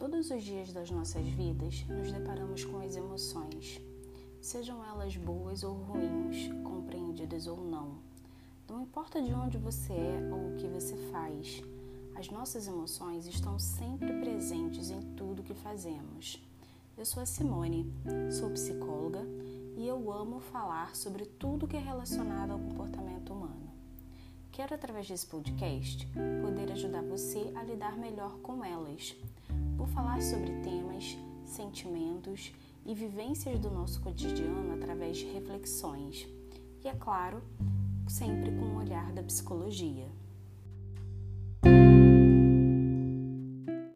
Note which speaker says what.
Speaker 1: Todos os dias das nossas vidas, nos deparamos com as emoções, sejam elas boas ou ruins, compreendidas ou não. Não importa de onde você é ou o que você faz, as nossas emoções estão sempre presentes em tudo que fazemos. Eu sou a Simone, sou psicóloga e eu amo falar sobre tudo que é relacionado ao comportamento humano. Quero, através desse podcast, poder ajudar você a lidar melhor com elas. Vou falar sobre temas, sentimentos e vivências do nosso cotidiano através de reflexões. E, é claro, sempre com o olhar da psicologia.